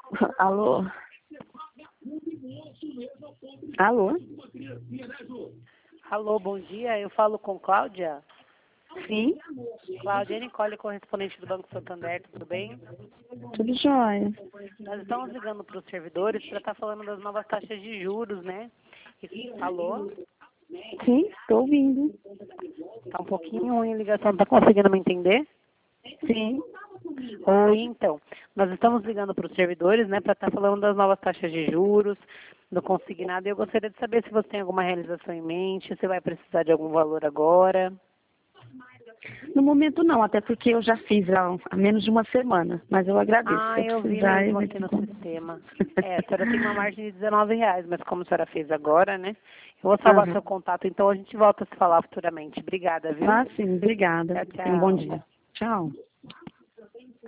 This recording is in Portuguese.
Alô? Alô? Alô, bom dia. Eu falo com Cláudia. Sim? Cláudia Nicole, correspondente do Banco Santander, tudo bem? Tudo jóia. Nós estamos ligando para os servidores para estar falando das novas taxas de juros, né? Alô? Sim, estou ouvindo. Tá um pouquinho ruim a ligação, tá conseguindo me entender? Sim. Oi, então. Nós estamos ligando para os servidores, né, para estar falando das novas taxas de juros, do consignado, e eu gostaria de saber se você tem alguma realização em mente, se vai precisar de algum valor agora. No momento não, até porque eu já fiz há menos de uma semana, mas eu agradeço. Ah, Se eu eu vi precisar, mesmo eu aqui entro em no contato. sistema. A senhora tem uma margem de R$ 19, mas como a senhora fez agora, né? Eu vou salvar Aham. seu contato, então a gente volta a se falar futuramente. Obrigada, viu? Ah, sim, obrigada. Tchau, Tenha um bom tchau. dia. Tchau.